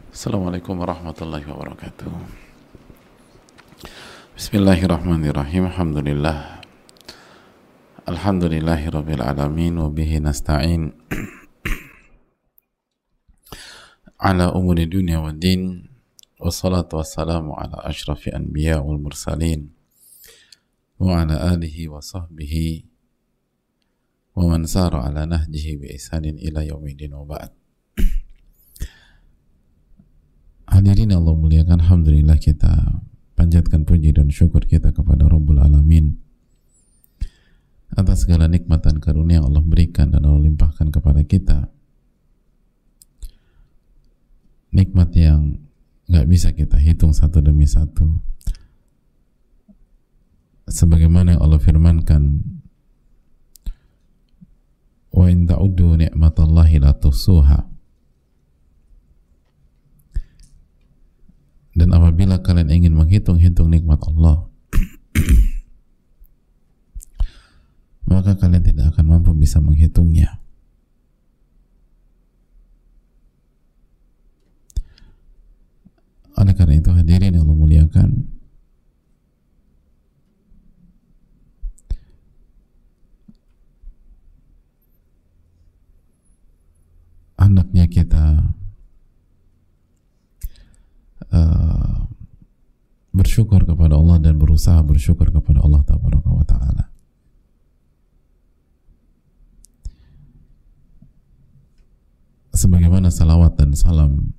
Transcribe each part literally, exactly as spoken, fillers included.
Assalamualaikum warahmatullahi wabarakatuh. Bismillahirrahmanirrahim. Alhamdulillah. Alhamdulillahi rabbil alamin wa bihi nasta'in ala umuri dunya wad din. Wassalatu wassalamu ala ashrafi anbiya wal mursalin wa ala alihi wa sahbihi wa man sara ala nahjihi bi ihsanin ila yaumidin wa ba'd. Hadirin Allah muliakan, alhamdulillah kita panjatkan puji dan syukur kita kepada Rabbul Alamin atas segala nikmat dan karunia yang Allah berikan dan Allah limpahkan kepada kita, nikmat yang gak bisa kita hitung satu demi satu, sebagaimana yang Allah firmankan, wa in ta'uddu ni'matallahi la tuhsuha. Dan apabila kalian ingin menghitung-hitung nikmat Allah, maka kalian tidak akan mampu bisa menghitungnya. Oleh karena itu, hadirin yang Allah muliakan, hendaknya kita Uh, bersyukur kepada Allah dan berusaha bersyukur kepada Allah Tabaraka wa Ta'ala. Sebagaimana salawat dan salam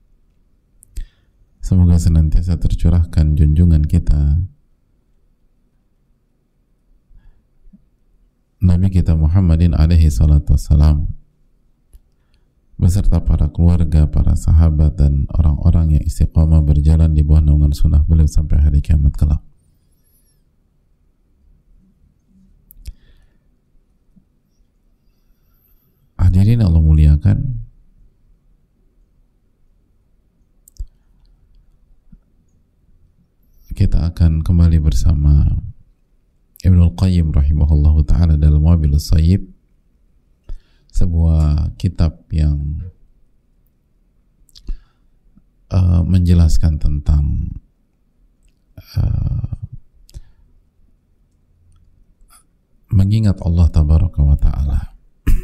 semoga senantiasa tercurahkan junjungan kita Nabi kita Muhammadin alaihi salatu wassalam beserta para keluarga, para sahabat, dan orang-orang yang istiqamah berjalan di bawah naungan sunnah beliau sampai hari kiamat kelak. Hadirin Allah muliakan, kita akan kembali bersama Ibnul Qayyim rahimahullahu ta'ala dalam Wabilus Sayyib, sebuah kitab yang uh, menjelaskan tentang uh, mengingat Allah Tabaraka wa Ta'ala.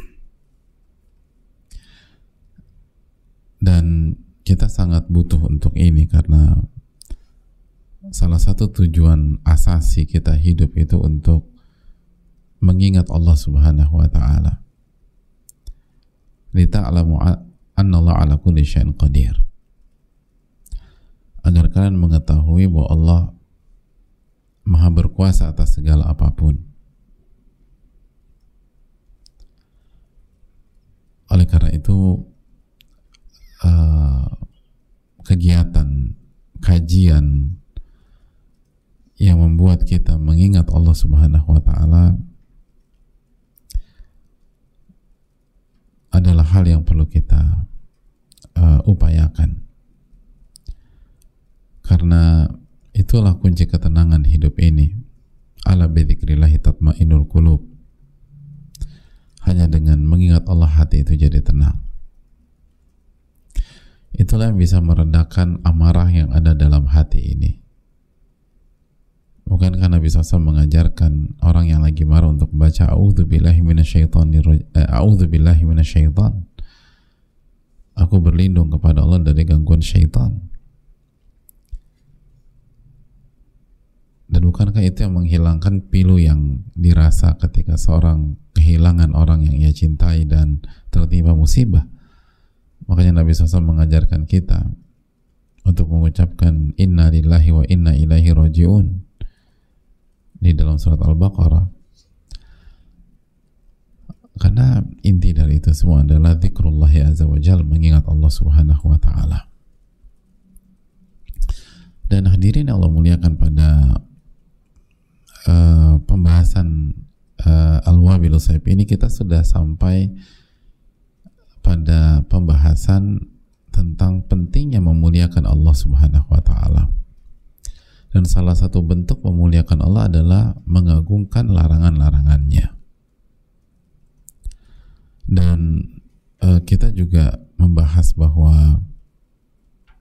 Dan kita sangat butuh untuk ini karena salah satu tujuan asasi kita hidup itu untuk mengingat Allah Subhanahu wa Ta'ala. Lita'lamu anna Allah ala kulli syai'in qadir, agar kalian mengetahui bahwa Allah maha berkuasa atas segala apapun. Oleh karena itu uh, kegiatan kajian yang membuat kita mengingat Allah Subhanahu wa Ta'ala adalah hal yang perlu kita uh, upayakan, karena itulah kunci ketenangan hidup ini. Ala bidzikrillahi tatma'innul qulub. Hanya dengan mengingat Allah hati itu jadi tenang. Itulah yang bisa meredakan amarah yang ada dalam hati ini. Bukankah Nabi shallallahu alaihi wasallam mengajarkan orang yang lagi marah untuk baca a'udzubillahi minasyaitonir eh, a'udzubillahi minasyaiton, aku berlindung kepada Allah dari gangguan syaitan. Dan bukankah itu yang menghilangkan pilu yang dirasa ketika seorang kehilangan orang yang ia cintai dan tertimpa musibah? Makanya Nabi shallallahu alaihi wasallam mengajarkan kita untuk mengucapkan inna lillahi wa inna ilaihi raji'un di dalam surat Al-Baqarah, karena inti dari itu semua adalah dzikrullahi azza wa jalla, mengingat Allah Subhanahu wa Ta'ala. Dan hadirin Allah muliakan, pada uh, pembahasan uh, Al-Wabilus Sayyib ini kita sudah sampai pada pembahasan tentang pentingnya memuliakan Allah Subhanahu wa Ta'ala. Dan salah satu bentuk memuliakan Allah adalah mengagungkan larangan-larangannya. Dan uh, kita juga membahas bahwa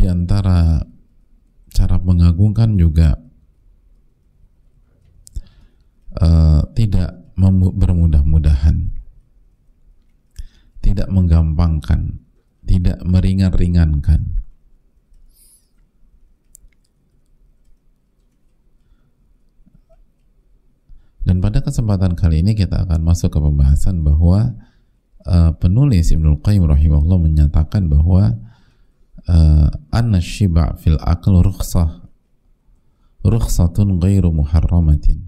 antara cara mengagungkan juga uh, tidak bermudah-mudahan, tidak menggampangkan, tidak meringan-ringankan. Dan pada kesempatan kali ini kita akan masuk ke pembahasan bahwa uh, penulis Ibnul Qayyim rahimahullah menyatakan bahwa uh, anna syiba' fil aql rukhsah rukhsatun ghairu muharramatin.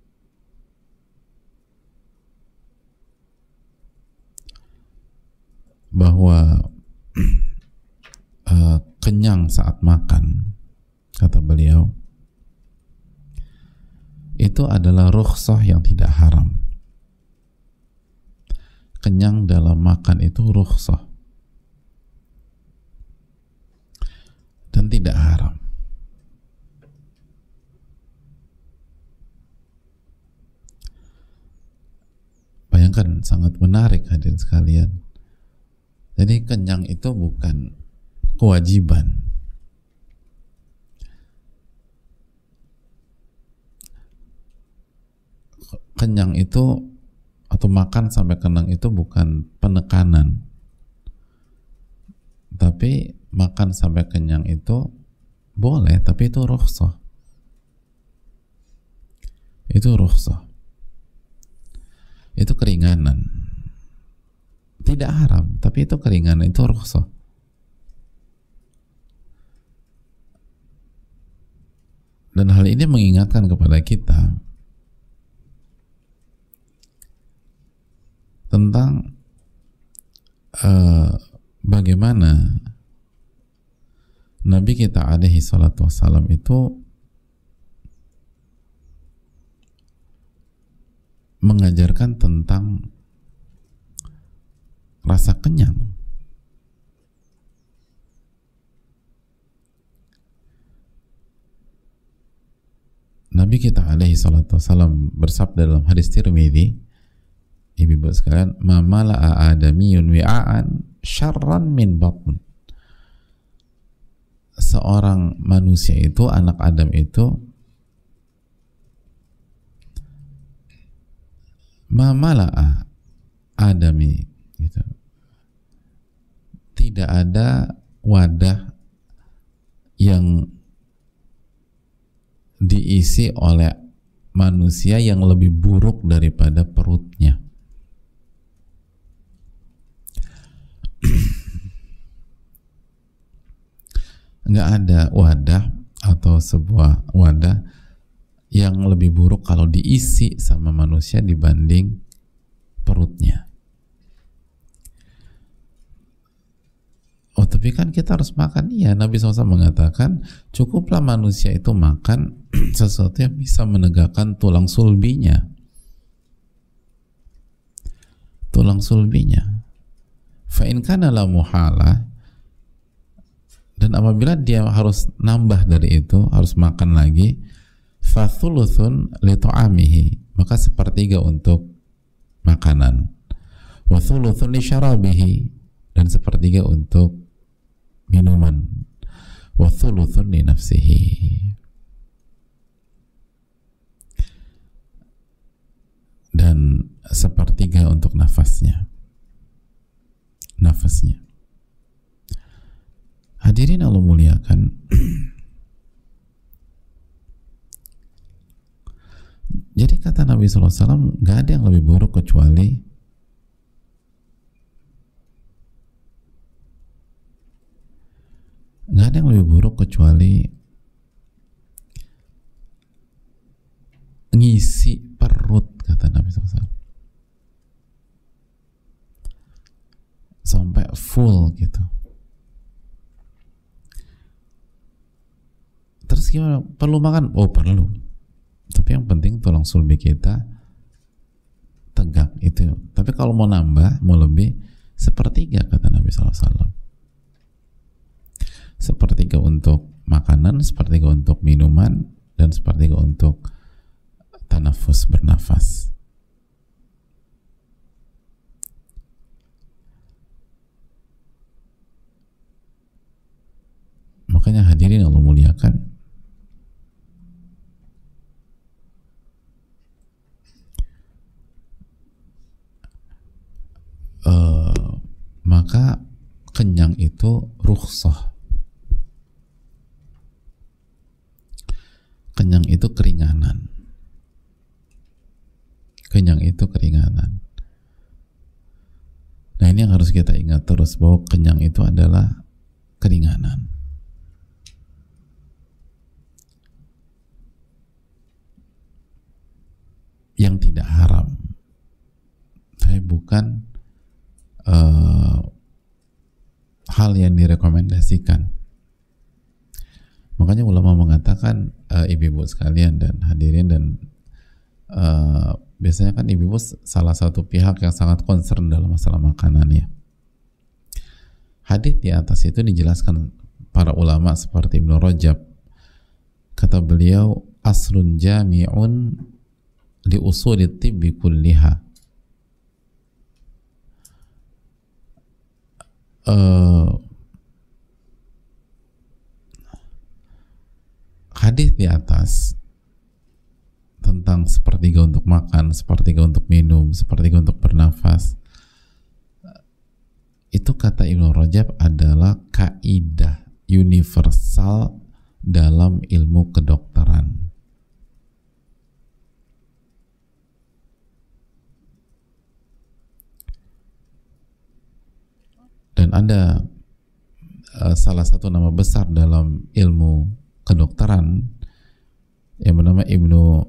Bahwa uh, kenyang saat makan, kata beliau, itu adalah rukhsah yang tidak haram. Kenyang dalam makan itu rukhsah dan tidak haram. Bayangkan, sangat menarik hadirin sekalian. Jadi kenyang itu bukan kewajiban. Kenyang itu atau makan sampai kenyang itu bukan penekanan, tapi makan sampai kenyang itu boleh, tapi itu rukhsah. Itu rukhsah. Itu keringanan. Tidak haram, tapi itu keringanan, itu rukhsah. Dan hal ini mengingatkan kepada kita tentang uh, bagaimana Nabi kita alaihi salatu wassalam itu mengajarkan tentang rasa kenyang. Nabi kita alaihi salatu wassalam bersabda dalam hadis Tirmidzi, ibu-ibu sekalian, ma mala'a adamiyun wi'aan syarran min batn. Seorang manusia itu, anak Adam itu, ma mala'a adami gitu. Tidak ada wadah yang diisi oleh manusia yang lebih buruk daripada perutnya. Nggak ada wadah atau sebuah wadah yang lebih buruk kalau diisi sama manusia dibanding perutnya. Oh, tapi kan kita harus makan. Iya, Nabi shallallahu alaihi wasallam mengatakan cukuplah manusia itu makan sesuatu yang bisa menegakkan tulang sulbinya. Tulang sulbinya. Fa in kana la muhala, dan apabila dia harus nambah dari itu, harus makan lagi, fa thuluthun li ta'amihi, maka sepertiga untuk makanan, wa thuluthun li syarabihi, dan sepertiga untuk minuman, wa thuluthun li nafsihi, dan sepertiga untuk nafasnya nafasnya. Hadirin Allah muliakan, jadi kata Nabi shallallahu alaihi wasallam, gak ada yang lebih buruk kecuali gak ada yang lebih buruk kecuali ngisi perut, kata Nabi shallallahu alaihi wasallam, sampai full gitu. Terus gimana? Perlu makan? Oh perlu. Tapi yang penting tulang sulbi kita tegak itu. Tapi kalau mau nambah, mau lebih, sepertiga kata Nabi shallallahu alaihi wasallam. Sepertiga untuk makanan, sepertiga untuk minuman, dan sepertiga untuk tanafus, bernafas. Makanya hadirin Allah muliakan, uh, maka kenyang itu rukhsah, kenyang itu keringanan, kenyang itu keringanan. Nah, ini yang harus kita ingat terus, bahwa kenyang itu adalah keringanan. Yang tidak haram, tapi bukan uh, hal yang direkomendasikan. Makanya ulama mengatakan, uh, ibu-ibu sekalian dan hadirin, dan uh, biasanya kan ibu-ibu salah satu pihak yang sangat concern dalam masalah makanan ya. Hadits di atas itu dijelaskan para ulama seperti Ibnu Rajab. Kata beliau, aslun jami'un li usuli tibbi kulliha. Uh, hadis di atas tentang sepertiga untuk makan, sepertiga untuk minum, sepertiga untuk bernafas, itu kata Ibnu Rajab adalah kaidah universal dalam ilmu kedokteran. Dan ada uh, salah satu nama besar dalam ilmu kedokteran yang bernama Ibnu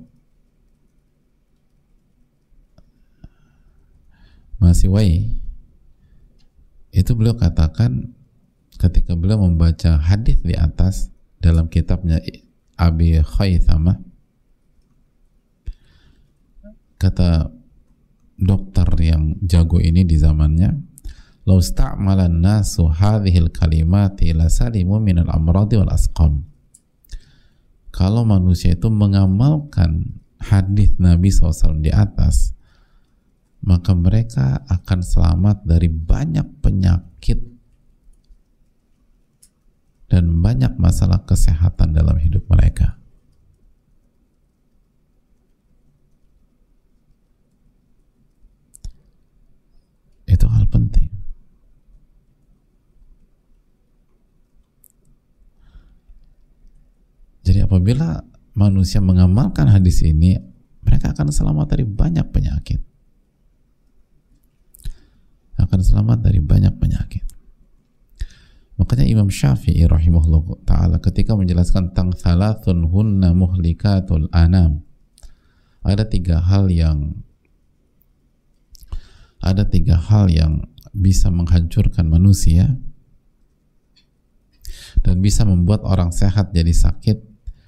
Masiwai. Itu beliau katakan ketika beliau membaca hadis di atas dalam kitabnya Abi Khaythamah, kata dokter yang jago ini di zamannya, "Lau sta'mala an-nasu hadhil kalimati la salimu minal amradi wal asqam." Kalau manusia itu mengamalkan hadis Nabi shallallahu alaihi wasallam di atas, maka mereka akan selamat dari banyak penyakit dan banyak masalah kesehatan dalam hidup mereka. Itu hal penting. Jadi apabila manusia mengamalkan hadis ini, mereka akan selamat dari banyak penyakit. Akan selamat dari banyak penyakit. Makanya Imam Syafi'i rahimahullah ta'ala ketika menjelaskan tentang thalathun hunna muhlikatul anam, ada tiga hal yang ada tiga hal yang bisa menghancurkan manusia dan bisa membuat orang sehat jadi sakit.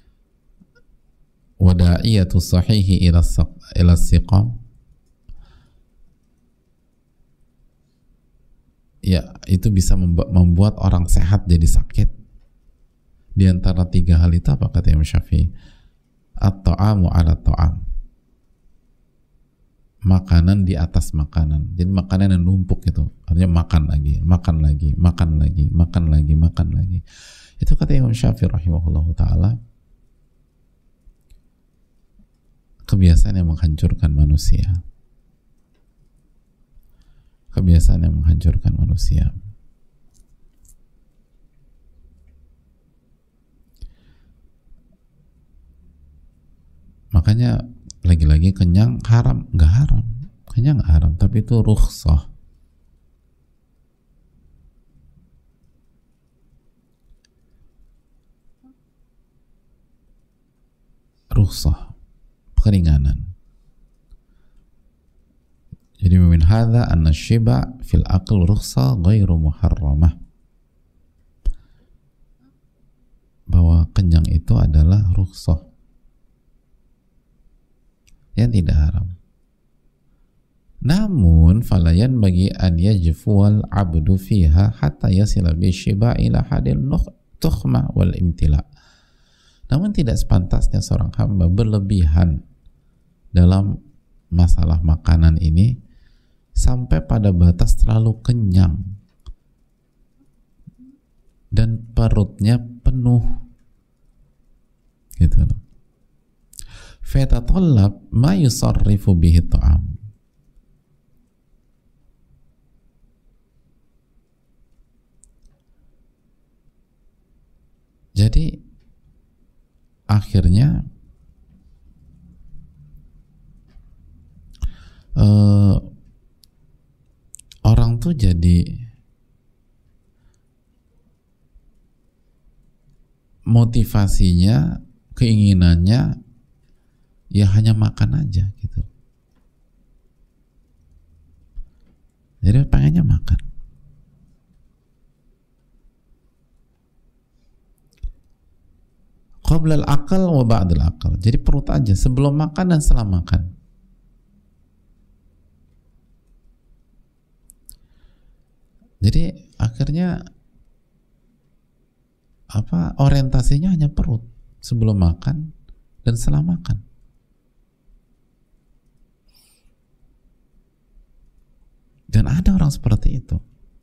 Wada'iyatu sahihi ila ila siqam, ya itu bisa membuat orang sehat jadi sakit. Di antara tiga hal itu apa kata Imam Syafi'i? At-ta'amu ala ta'am, makanan di atas makanan. Jadi makanan yang numpuk itu artinya makan lagi, makan lagi, makan lagi, makan lagi, makan lagi. Itu kata Imam Syafi'i rahimahullah ta'ala, kebiasaan yang menghancurkan manusia. Kebiasaan yang menghancurkan manusia. Makanya lagi-lagi kenyang haram, nggak haram. Kenyang haram, tapi itu rukhsah. Rukhsah, keringanan. Jadi min hadza anna syiba fil aql rukhsah ghairu muharramah. Bahwa kenyang itu adalah rukhsah yang tidak haram. Namun falayan bagi an yajfual abdu fiha hatta yasila bi syiba ila hadil tukhma wal imtila. Namun tidak sepantasnya seorang hamba berlebihan dalam masalah makanan ini sampai pada batas terlalu kenyang dan perutnya penuh penuh gitu loh. Fatatallab ma yusarrifu bihi ta'am. Jadi akhirnya uh, orang tuh jadi motivasinya, keinginannya ya hanya makan aja gitu. Jadi pengennya makan. Qabla al-aqal wa ba'da al-aqal. Jadi perut aja sebelum makan dan setelah makan. Jadi akhirnya apa orientasinya hanya perut sebelum makan dan setelah makan. Dan ada orang seperti itu.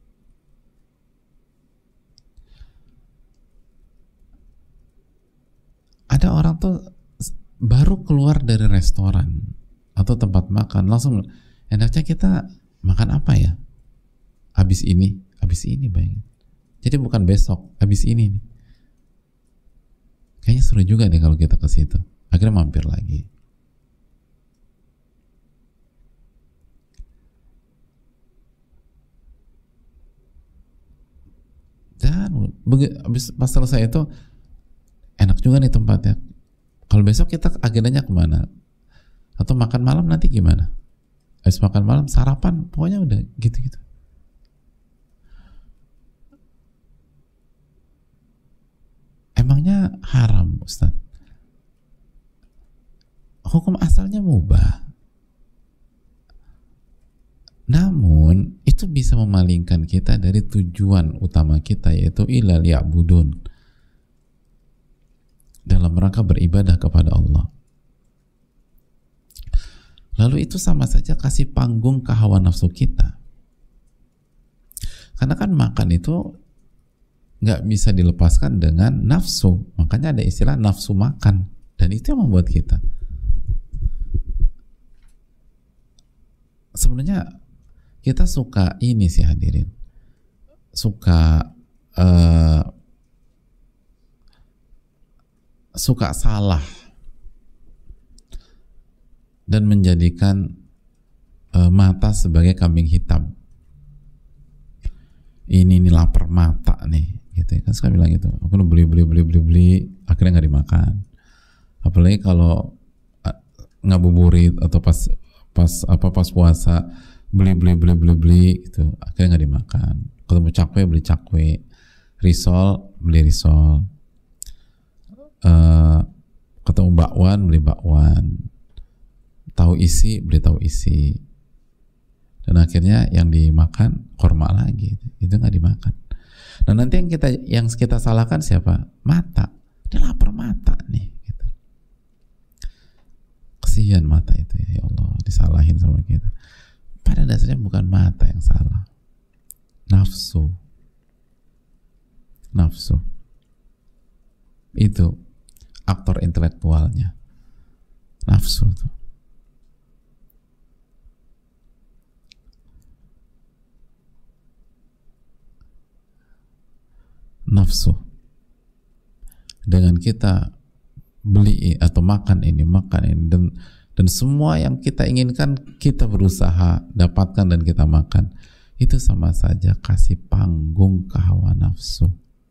Ada orang tuh baru keluar dari restoran atau tempat makan langsung, enaknya kita makan apa ya? Habis ini, habis ini bayangin. Jadi bukan besok, habis ini nih. Kayaknya seru juga deh kalau kita ke situ. Akhirnya mampir lagi. Dan habis pas selesai itu enak juga nih tempatnya. Kalau besok kita agendanya kemana? Atau makan malam nanti gimana? Habis makan malam sarapan, pokoknya udah gitu-gitu. Emangnya haram, Ustaz? Hukum asalnya mubah. Namun itu bisa memalingkan kita dari tujuan utama kita, yaitu ilal ya'budun, dalam rangka beribadah kepada Allah. Lalu itu sama saja kasih panggung ke hawa nafsu kita. Karena kan makan itu nggak bisa dilepaskan dengan nafsu. Makanya ada istilah nafsu makan. Dan itu yang membuat kita. Sebenarnya kita suka ini sih hadirin. Suka uh, suka salah dan menjadikan uh, mata sebagai kambing hitam. Ini nih lapar mata nih, gitu kan suka bilang gitu. Aku udah beli beli beli beli beli, akhirnya nggak dimakan. Apalagi kalau uh, ngabuburit atau pas pas apa pas puasa beli beli beli beli beli gitu, akhirnya nggak dimakan. Ketemu cakwe beli cakwe, risol beli risol. Uh, ketemu bakwan beli bakwan, tahu isi beli tahu isi, dan akhirnya yang dimakan korma lagi, itu nggak dimakan. Dan nanti yang kita yang kita salahkan siapa? Mata. Dia lapar mata nih gitu. Kesian mata itu ya, ya Allah, disalahin sama kita. Pada dasarnya bukan mata yang salah, nafsu. Nafsu itu aktor intelektualnya, nafsu tuh. Nafsu. Dengan kita beli atau makan ini, makan ini, dan dan semua yang kita inginkan kita berusaha dapatkan dan kita makan, itu sama saja kasih panggung ke hawa nafsu.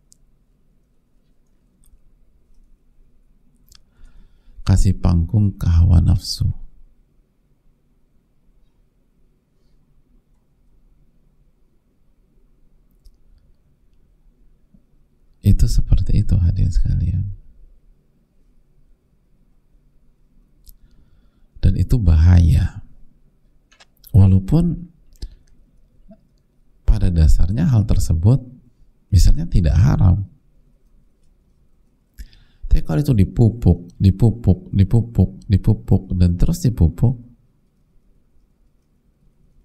Kasih panggung ke hawa nafsu. Itu seperti itu hadirin sekalian. Dan itu bahaya. Walaupun pada dasarnya hal tersebut misalnya tidak haram. Tapi kalau itu dipupuk, dipupuk, dipupuk, dipupuk, dan terus dipupuk,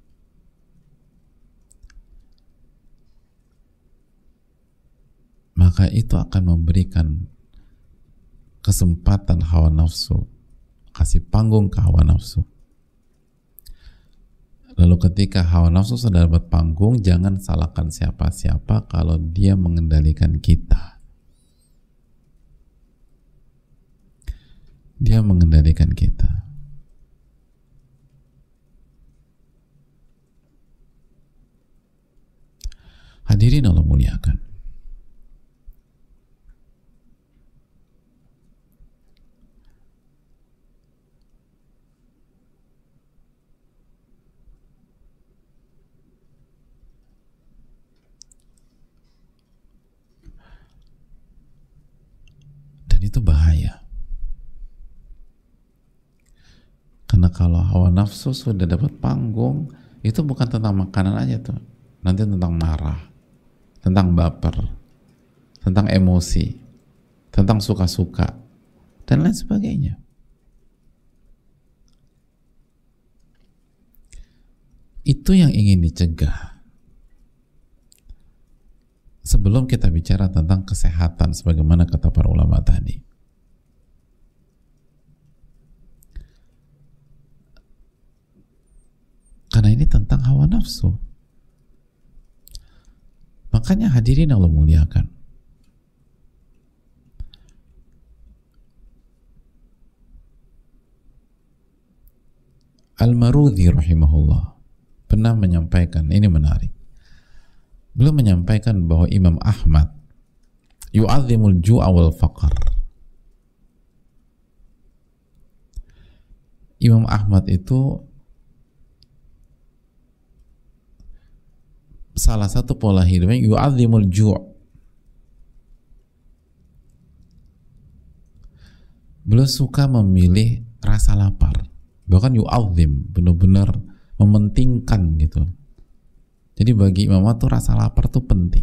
maka maka itu akan memberikan kesempatan hawa nafsu, kasih panggung ke hawa nafsu. Lalu ketika hawa nafsu sudah dapat panggung, jangan salahkan siapa-siapa kalau dia mengendalikan kita. Dia mengendalikan kita. Hadirin Allah muliakan. Dan itu bahaya. Karena kalau hawa nafsu sudah dapat panggung, itu bukan tentang makanan aja tuh. Nanti tentang marah, tentang baper, tentang emosi, tentang suka-suka, dan lain sebagainya. Itu yang ingin dicegah. Sebelum kita bicara tentang kesehatan, sebagaimana kata para ulama tadi. Karena ini tentang hawa nafsu. Makanya hadirin Allah muliakan. Al-Marudhi rahimahullah pernah menyampaikan, ini menarik. Beliau menyampaikan bahwa Imam Ahmad yu'adzimul ju'a wal faqr. Imam Ahmad itu salah satu pola hidupnya yu'adzimul ju'. Beliau suka memilih rasa lapar. Bahkan yu'adzim, benar-benar mementingkan gitu. Jadi bagi Imam Ahmad tuh rasa lapar tuh penting.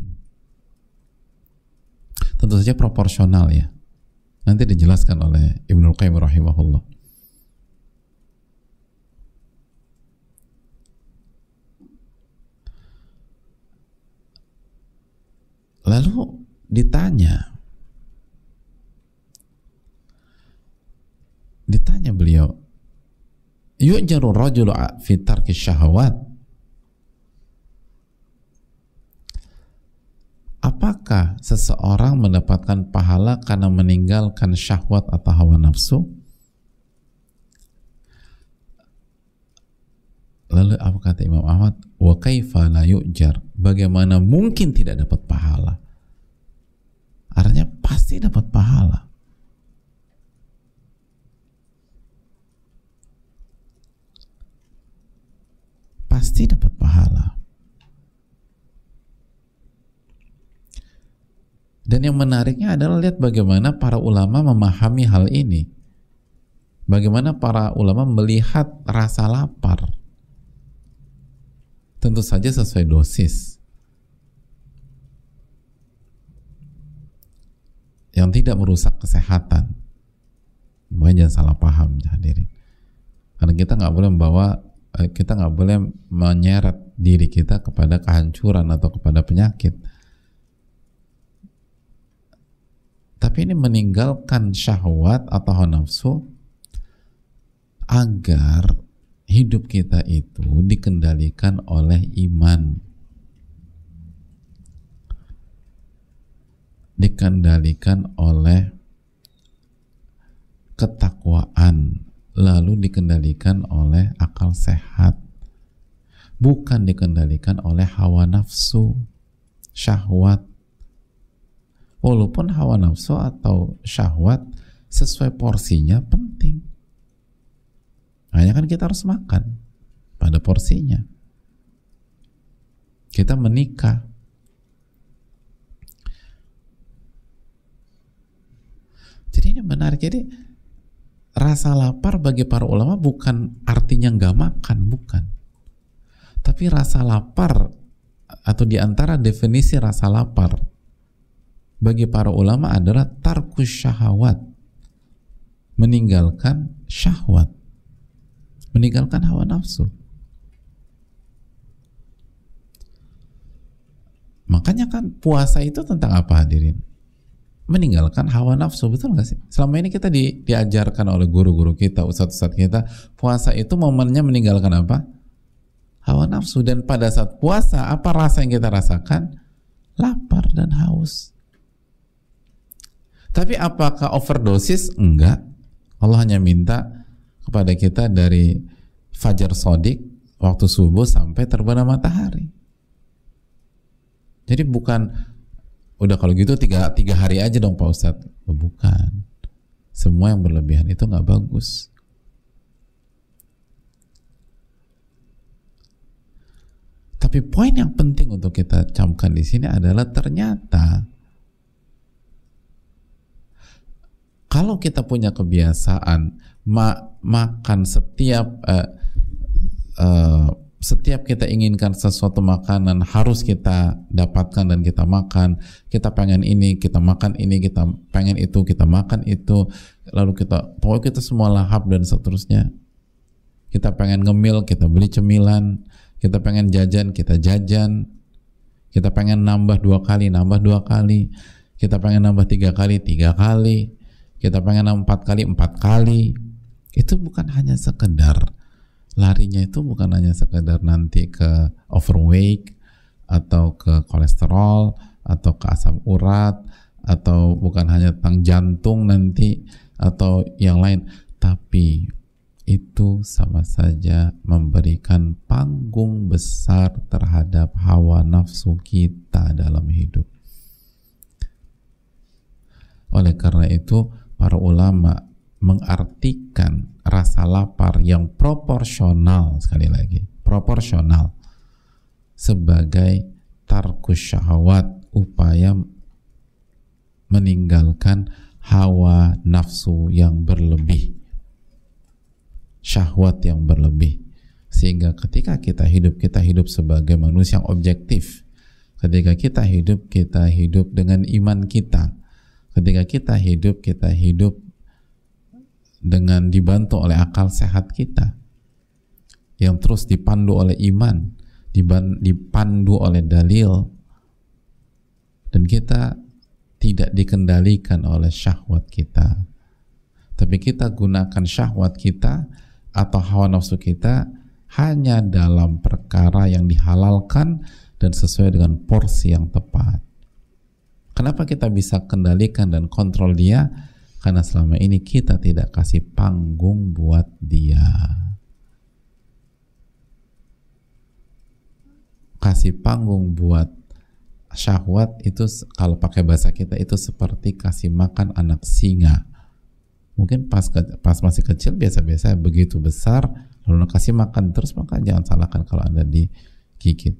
Tentu saja proporsional ya. Nanti dijelaskan oleh Ibnul Qayyim rahimahullah. Lalu ditanya, ditanya beliau, yu'jaru rajulu fi tarki syahawat. Apakah seseorang mendapatkan pahala karena meninggalkan syahwat atau hawa nafsu? Lalu apa kata Imam Ahmad? Wa kaifa la yu'jar? Bagaimana mungkin tidak dapat pahala? Artinya pasti dapat pahala. Pasti dapat pahala. Dan yang menariknya adalah lihat bagaimana para ulama memahami hal ini. Bagaimana para ulama melihat rasa lapar. Tentu saja sesuai dosis. Yang tidak merusak kesehatan. Makanya jangan salah paham, hadirin. Karena kita nggak boleh membawa, kita nggak boleh menyeret diri kita kepada kehancuran atau kepada penyakit. Tapi ini meninggalkan syahwat atau hawa nafsu agar hidup kita itu dikendalikan oleh iman, dikendalikan oleh ketakwaan, lalu dikendalikan oleh akal sehat, bukan dikendalikan oleh hawa nafsu, syahwat. Walaupun hawa nafsu atau syahwat sesuai porsinya penting. Hanya kan kita harus makan pada porsinya. Kita menikah. Jadi ini menarik. Jadi rasa lapar bagi para ulama bukan artinya nggak makan, bukan. Tapi rasa lapar atau diantara definisi rasa lapar bagi para ulama adalah tarkus syahwat, meninggalkan syahwat, meninggalkan hawa nafsu. Makanya kan puasa itu tentang apa hadirin? meninggalkan hawa nafsu, betul nggak sih? Selama ini kita di, diajarkan oleh guru-guru kita, ustadz-ustadz kita, puasa itu momennya meninggalkan apa? Hawa nafsu. Dan pada saat puasa, apa rasa yang kita rasakan? Lapar dan haus. Tapi apakah overdosis? Enggak. Allah hanya minta kepada kita dari fajar sodik, waktu subuh sampai terbenam matahari. Jadi bukan udah kalau gitu tiga, tiga hari aja dong Pak Ustadz. Oh, bukan. Semua yang berlebihan itu nggak bagus. Tapi poin yang penting untuk kita camkan di sini adalah ternyata kalau kita punya kebiasaan ma makan setiap uh, uh, setiap kita inginkan sesuatu makanan harus kita dapatkan dan kita makan, kita pengen ini, kita makan ini, kita pengen itu, kita makan itu, lalu kita, pokoknya kita semua lahap dan seterusnya. Kita pengen ngemil, kita beli cemilan, kita pengen jajan, kita jajan, kita pengen nambah dua kali, nambah dua kali, kita pengen nambah tiga kali, tiga kali, kita pengen nambah empat kali, empat kali. Itu bukan hanya sekedar larinya, itu bukan hanya sekedar nanti ke overweight atau ke kolesterol atau ke asam urat atau bukan hanya tentang jantung nanti atau yang lain, tapi itu sama saja memberikan panggung besar terhadap hawa nafsu kita dalam hidup. Oleh karena itu para ulama mengartikan rasa lapar yang proporsional, sekali lagi proporsional, sebagai tarkus syahwat, upaya meninggalkan hawa nafsu yang berlebih, syahwat yang berlebih. Sehingga ketika kita hidup, kita hidup sebagai manusia yang objektif. Ketika kita hidup, kita hidup dengan iman kita. Ketika kita hidup, kita hidup dengan dibantu oleh akal sehat kita yang terus dipandu oleh iman, dipandu oleh dalil, dan kita tidak dikendalikan oleh syahwat kita, tapi kita gunakan syahwat kita atau hawa nafsu kita hanya dalam perkara yang dihalalkan dan sesuai dengan porsi yang tepat. Kenapa kita bisa kendalikan dan kontrol dia? Karena selama ini kita tidak kasih panggung buat dia. Kasih panggung buat syahwat itu, kalau pakai bahasa kita, itu seperti kasih makan anak singa. Mungkin pas pas masih kecil biasa-biasa, begitu besar lalu kasih makan terus, maka jangan salahkan kalau Anda digigit.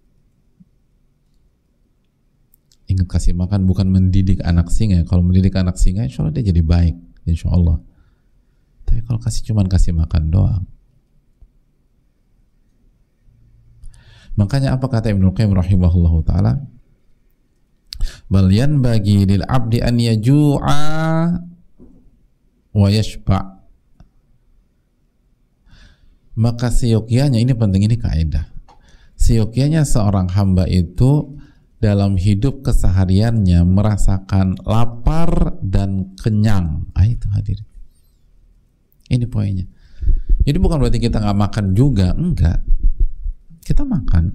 Ingat, kasih makan bukan mendidik anak singa. Kalau mendidik anak singa, insya Allah dia jadi baik, insya Allah. Tapi kalau kasih cuman kasih makan doang. Makanya apa kata Ibnu Qayyim rahimahullahu taala? Bal yanbaghi lil abdi an yaju'a wa yashba'. Maka seyogyanya, ini penting, ini kaidah. Seyogyanya seorang hamba itu dalam hidup kesehariannya merasakan lapar dan kenyang. Ah, itu hadirin. Ini poinnya. Jadi bukan berarti kita nggak makan juga, enggak. Kita makan.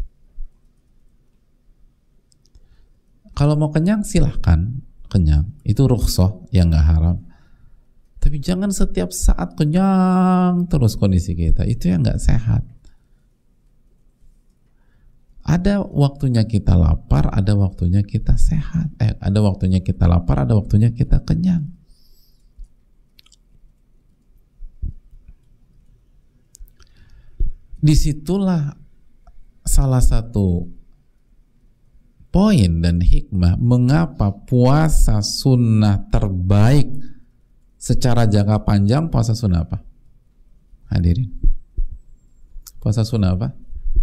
Kalau mau kenyang silahkan kenyang. Itu rukhsah yang nggak haram. Tapi jangan setiap saat kenyang terus kondisi kita. Itu yang nggak sehat. Ada waktunya kita lapar, ada waktunya kita sehat. Eh, ada waktunya kita lapar, ada waktunya kita kenyang. Disitulah salah satu poin dan hikmah mengapa puasa sunnah terbaik secara jangka panjang. Puasa sunnah apa? Hadirin, puasa sunnah apa?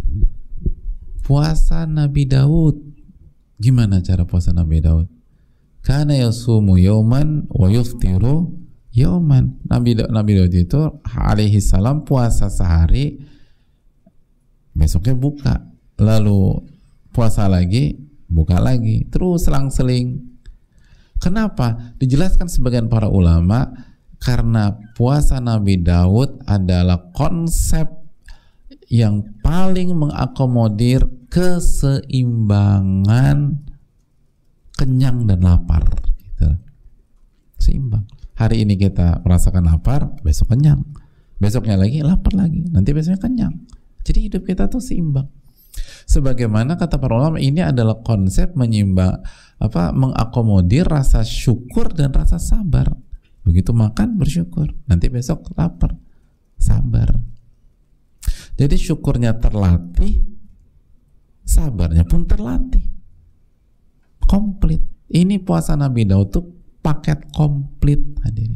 Puasa Nabi Daud. Gimana cara puasa Nabi Daud? Kana yasumu yauman wa yuftiru yauman. Nabi Daud, Nabi Daud itu alaihi salam puasa sehari, besoknya buka, lalu puasa lagi, buka lagi, terus selang-seling. Kenapa? Dijelaskan sebagian para ulama karena puasa Nabi Daud adalah konsep yang paling mengakomodir keseimbangan kenyang dan lapar, gitu. Seimbang. Hari ini kita merasakan lapar, besok kenyang. Besoknya lagi lapar lagi, nanti besoknya kenyang. Jadi hidup kita tuh seimbang. Sebagaimana kata para ulama, ini adalah konsep menyimbang, apa, mengakomodir rasa syukur dan rasa sabar. Begitu makan bersyukur, nanti besok lapar, sabar. Jadi syukurnya terlatih, sabarnya pun terlatih. Komplit. Ini puasa Nabi Daud tuh paket komplit, hadirin.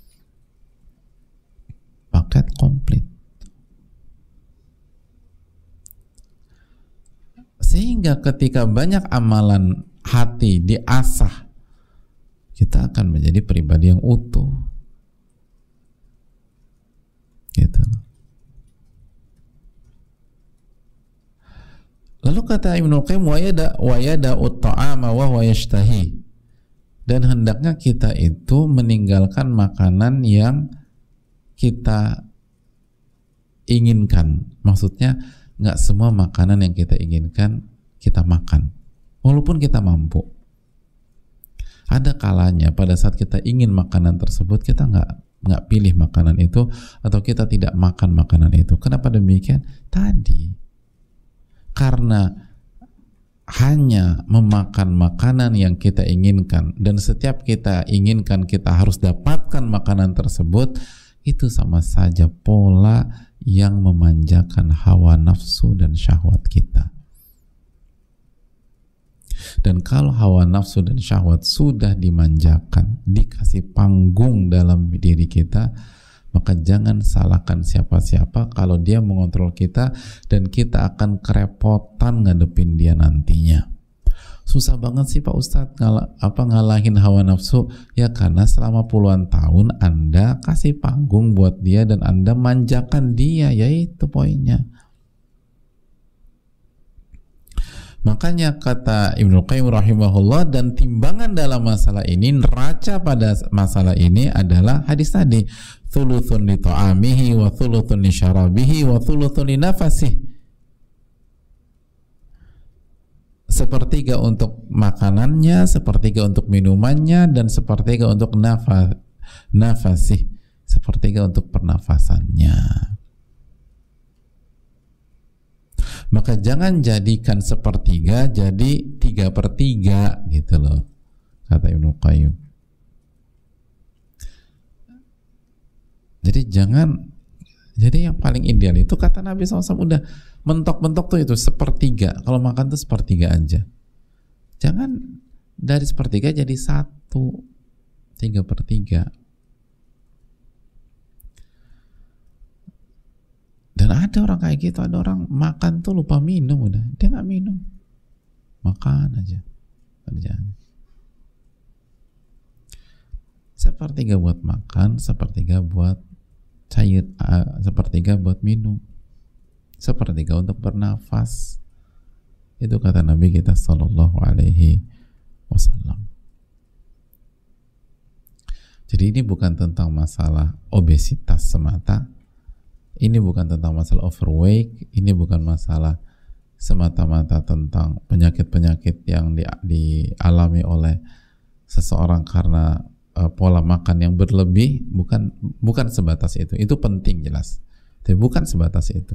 Paket komplit. Sehingga ketika banyak amalan hati diasah, kita akan menjadi pribadi yang utuh. Gitu. Lalu kata Ibnu Qayyim, wa yada wa yada ut-ta'ama wa huwa yashtahi. Dan hendaknya kita itu meninggalkan makanan yang kita inginkan. Maksudnya nggak semua makanan yang kita inginkan kita makan, walaupun kita mampu. Ada kalanya pada saat kita ingin makanan tersebut, kita nggak nggak pilih makanan itu, atau kita tidak makan makanan itu. Kenapa demikian? Tadi karena hanya memakan makanan yang kita inginkan, dan setiap kita inginkan kita harus dapatkan makanan tersebut, itu sama saja pola yang memanjakan hawa nafsu dan syahwat kita. Dan kalau hawa nafsu dan syahwat sudah dimanjakan, dikasih panggung dalam diri kita, maka jangan salahkan siapa-siapa kalau dia mengontrol kita, dan kita akan kerepotan ngadepin dia nantinya. Susah banget sih Pak Ustadz ngala, apa ngalahin hawa nafsu. Ya karena selama puluhan tahun Anda kasih panggung buat dia dan Anda manjakan dia, yaitu poinnya. Makanya kata Ibnu Qayyim rahimahullah, dan timbangan dalam masalah ini, neraca pada masalah ini adalah hadis tadi, thuluthun li ta'amihi wa thuluthun li syarabihi wa thuluthun li nafasihi. Sepertiga untuk makanannya, sepertiga untuk minumannya, dan sepertiga untuk nafas, nafasih, sepertiga untuk pernafasannya. Maka jangan jadikan sepertiga jadi tiga per tiga, gitu loh, kata Ibnu Qayyim. Jadi jangan, jadi yang paling ideal itu kata Nabi shallallahu alaihi wasallam, udah mentok-mentok tuh itu sepertiga. Kalau makan tuh sepertiga aja. Jangan dari sepertiga jadi satu, tiga per tiga. Dan ada orang kayak gitu, ada orang makan tuh lupa minum, udah dia nggak minum, makan aja kerjaan. Sepertiga buat makan, sepertiga buat cair, uh, sepertiga buat minum, sepertiga untuk bernafas. Itu kata Nabi kita Sallallahu Alaihi Wasallam. Jadi ini bukan tentang masalah obesitas semata, ini bukan tentang masalah overweight, ini bukan masalah semata-mata tentang penyakit-penyakit yang di, dialami oleh seseorang karena uh, pola makan yang berlebih. Bukan bukan sebatas itu. Itu penting jelas, tapi bukan sebatas itu.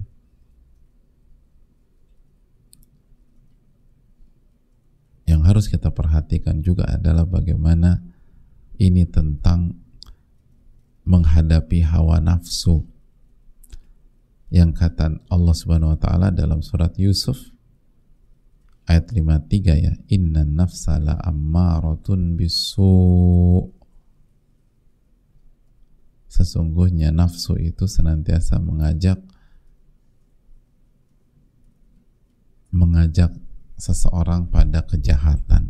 Yang harus kita perhatikan juga adalah bagaimana ini tentang menghadapi hawa nafsu, yang kata Allah Subhanahu wa taala dalam surat Yusuf ayat lima puluh tiga, ya, inna nafsa la ammaratun bisu. Sesungguhnya nafsu itu senantiasa mengajak mengajak seseorang pada kejahatan.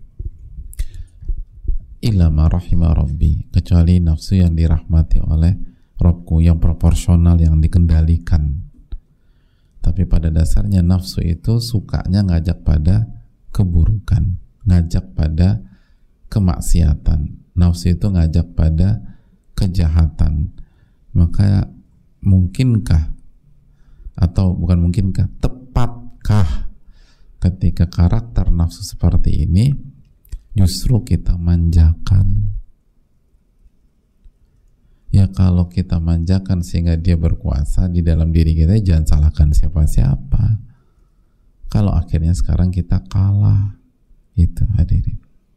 Illa ma rahima rabbi, kecuali nafsu yang dirahmati oleh Rabbku, yang proporsional, yang dikendalikan. Tapi pada dasarnya nafsu itu sukanya ngajak pada keburukan, ngajak pada kemaksiatan, nafsu itu ngajak pada kejahatan, maka mungkinkah atau bukan mungkinkah, tepatkah ketika karakter nafsu seperti ini justru kita manjakan? Ya kalau kita manjakan sehingga dia berkuasa di dalam diri kita, jangan salahkan siapa-siapa kalau akhirnya sekarang kita kalah. Itu hadirin.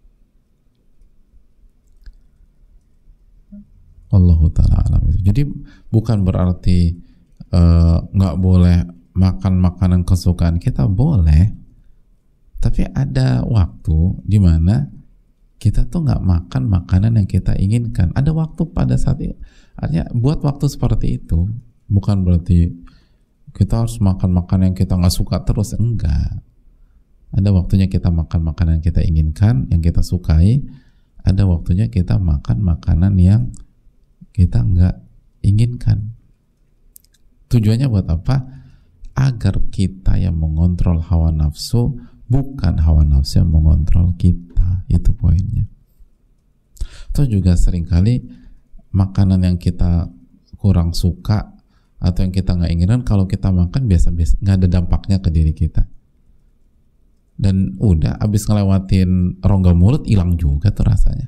Allahu ta'ala alam. Jadi bukan berarti nggak uh, boleh makan makanan kesukaan kita, boleh, tapi ada waktu di mana kita tuh nggak makan makanan yang kita inginkan. Ada waktu pada saat itu, artinya buat waktu seperti itu, bukan berarti kita harus makan makanan yang kita nggak suka terus, enggak. Ada waktunya kita makan makanan yang kita inginkan, yang kita sukai. Ada waktunya kita makan makanan yang kita nggak inginkan. Tujuannya buat apa? Agar kita yang mengontrol hawa nafsu, bukan hawa nafsu yang mengontrol kita. Itu poinnya. Itu juga seringkali makanan yang kita kurang suka atau yang kita nggak inginkan, kalau kita makan biasa-biasa, nggak ada dampaknya ke diri kita. Dan udah abis ngelewatin rongga mulut, hilang juga tuh rasanya.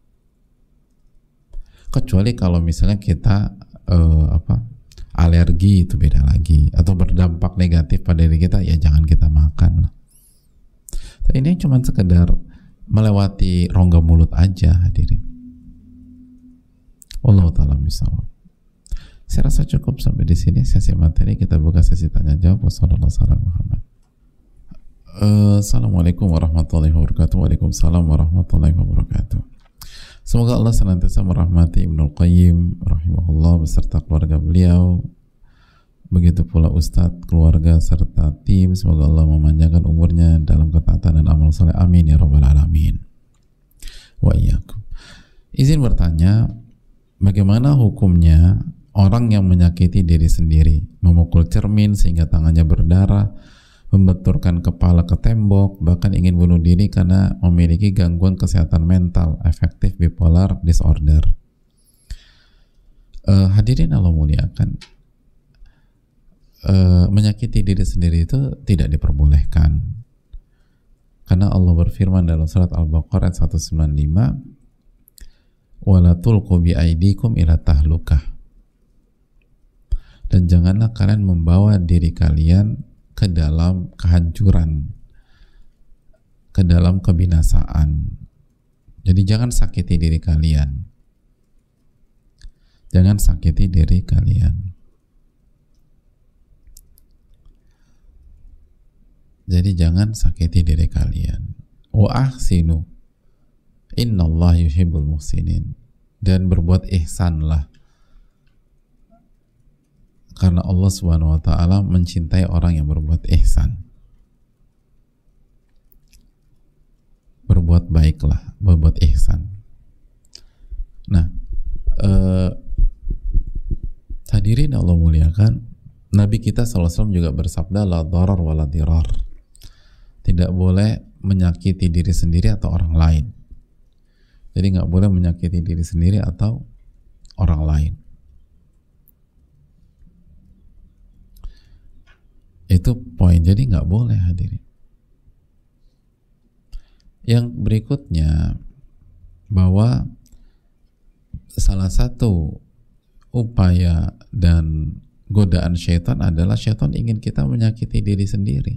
Kecuali kalau misalnya kita uh, apa alergi, itu beda lagi, atau berdampak negatif pada diri kita, ya jangan kita makan lah. Ini cuma sekedar melewati rongga mulut aja, hadirin. Wallahu ta'ala bishawab. Saya rasa cukup sampai di sini sesi materi. Kita buka sesi tanya jawab. Wassalamualaikum warahmatullahi wabarakatuh. Uh, Assalamualaikum warahmatullahi wabarakatuh. Waalaikumsalam warahmatullahi wabarakatuh. Semoga Allah senantiasa merahmati Ibnul Qayyim rahimahullah beserta keluarga beliau, begitu pula Ustadz, keluarga serta tim. Semoga Allah memanjangkan umurnya dalam ketaatan dan amal saleh. Amin ya rabbal alamin. Wa iyyakum. Izin bertanya, bagaimana hukumnya orang yang menyakiti diri sendiri, memukul cermin sehingga tangannya berdarah, membenturkan kepala ke tembok, bahkan ingin bunuh diri karena memiliki gangguan kesehatan mental, afektif bipolar disorder. Uh, hadirin Allah muliakan, uh, menyakiti diri sendiri itu tidak diperbolehkan, karena Allah berfirman dalam surat Al-Baqarah seratus sembilan puluh lima, wala tulqu bi aidikum ila tahlukah, dan janganlah kalian membawa diri kalian ke dalam kehancuran, ke dalam kebinasaan. Jadi jangan sakiti diri kalian, jangan sakiti diri kalian. Jadi jangan sakiti diri kalian. Wa ahsinu, innallaha yuhibbul muhsinin. Dan berbuat ihsanlah, karena Allah Subhanahu wa ta'ala mencintai orang yang berbuat ihsan. Berbuat baiklah, berbuat ihsan. Nah, eh, hadirin Allah muliakan, Nabi kita shallallahu alaihi wasallam juga bersabda, la darar wa la dirar. Tidak boleh menyakiti diri sendiri atau orang lain. Jadi nggak boleh menyakiti diri sendiri atau orang lain. Itu poin. Jadi nggak boleh, hadirin. Yang berikutnya, bahwa salah satu upaya dan godaan syaitan adalah syaitan ingin kita menyakiti diri sendiri,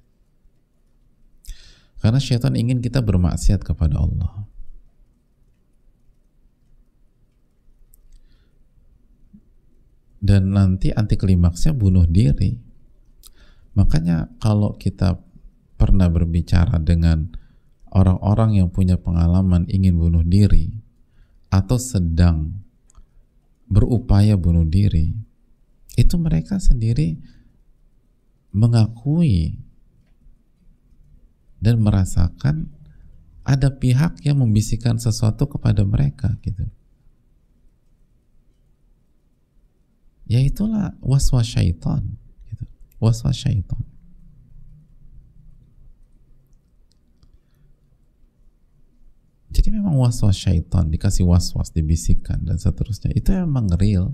karena syaitan ingin kita bermaksiat kepada Allah. Dan nanti anti klimaksnya bunuh diri. Makanya kalau kita pernah berbicara dengan orang-orang yang punya pengalaman ingin bunuh diri atau sedang berupaya bunuh diri, itu mereka sendiri mengakui dan merasakan ada pihak yang membisikkan sesuatu kepada mereka, gitu. Ya itulah waswas syaitan. Waswas syaitan. Jadi memang was-was syaitan, dikasih was-was, dibisikkan dan seterusnya, itu memang real.